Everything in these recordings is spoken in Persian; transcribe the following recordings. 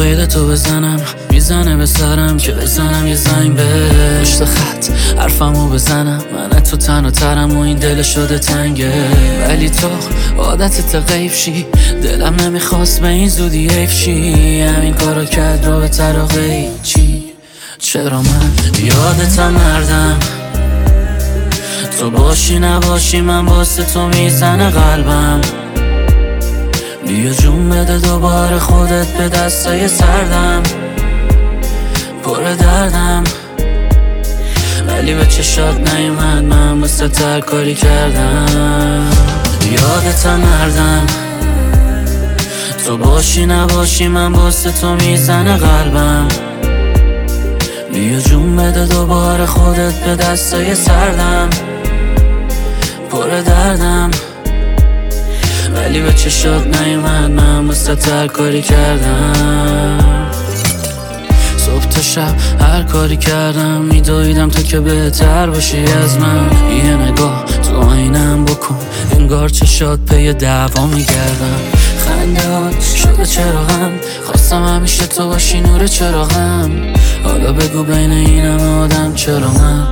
غیر تو بزنم میزنه به سرم که بزنم یه زنگ به پشت خط حرفمو بزنم من تو تنها ترم و این دل شده تنگه ولی تو عادتت غیب شی دلم نمیخواست به این زودی حیف شی همین کارو کرد رو به طرق چی چرا من یادتم مردم تو باشی نباشی من واسه تو میزنه قلبم بیا جون بده دوباره خودت به دستای سردم پر دردم ولی به چشات نیومد من واسه هر کاری کردم یادتم مردم تو باشی نباشی من واسه تو میزنه قلبم بیا جون بده دوباره خودت به دستای سردم پر دردم ولی به چشات نیومد من واسه هر کاری کردم صبح تا شب هر کاری کردم میدویدم تا که بهتر باشی از من یه نگاه تو آینم بکن انگار چشات پی دعوا میگردم خندهات شده چراغم خواستم همیشه تو باشی نور چراغم حالا بگو بین این همه آدم چرا من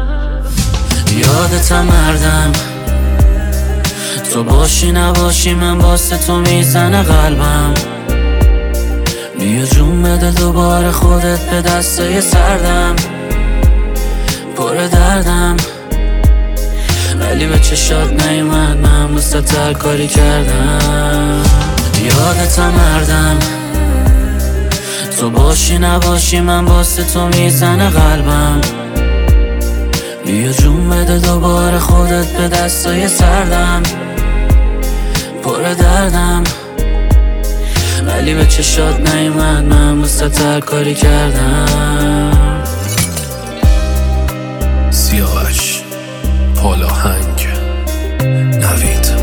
یادتم مردم تو باشی نباشی من واسه تو میزنه قلبم بیا جون بده دوباره خودت به دستای سردم پر دردم ولی به چشات نیومد من واسه هر کاری کردم یادتم مردم تو باشی نباشی من واسه تو میزنه قلبم بیا جون بده دوباره خودت به دستای سردم پر دردم ولی به چشات نیومد من واسه هر کاری کردم سیاوش پالاهنگ نوید